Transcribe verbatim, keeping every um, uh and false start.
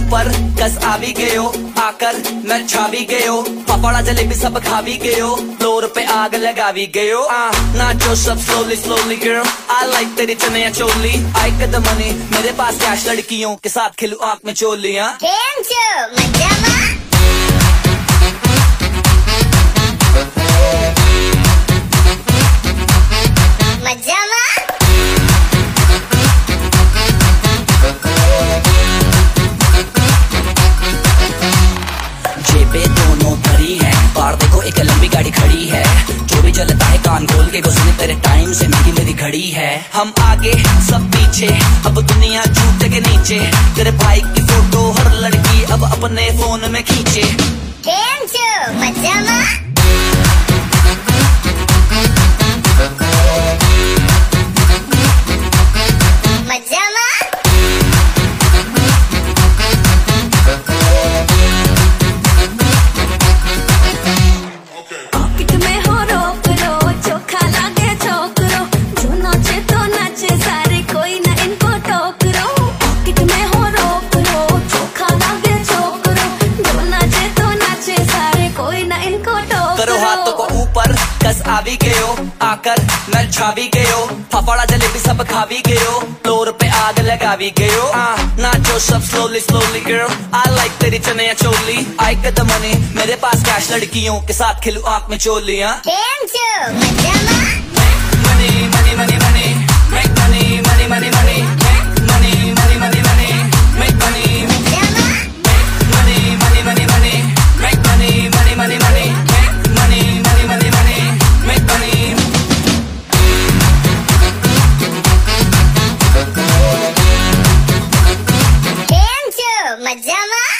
ऊपर कस आ भी गयो, आकर मैं छा भी गयो, पपड़ा जलेबी सब खा भी गयो, फ्लोर पे आग लगा भी गयो। आ, नाचो सब slowly slowly girl, I like तेरी चनिया चोली, आई कद मनी मेरे पास कैश, लड़कियों के साथ खेलू आंख में चोलियां। जेबे दोनों भरी है, बाहर देखो एक लंबी गाड़ी खड़ी है, जो भी चलता है कान खोल के घुसने तेरे टाइम से महंगी मेरी घड़ी है। हम आगे सब पीछे, अब दुनिया जूते के नीचे, तेरे भाई की फोटो हर लड़की अब अपने फोन में खींचे। करो हाथों को ऊपर कस आ भी गयो, आकर मैं छा भी गयो, पपड़ा जलेबी सब खा भी गयो, फ्लोर पे आग लगा भी गयो। आ, नाचो सब slowly slowly girl, I like तेरी चनिया चोली, आई कद मनी मेरे पास कैश, लड़कियों के साथ खेलू आंख में चोलियां। Money money money money make money money money money money money money money make money money money money money make money money money money money, money, money, money, make money. Dance, Majama.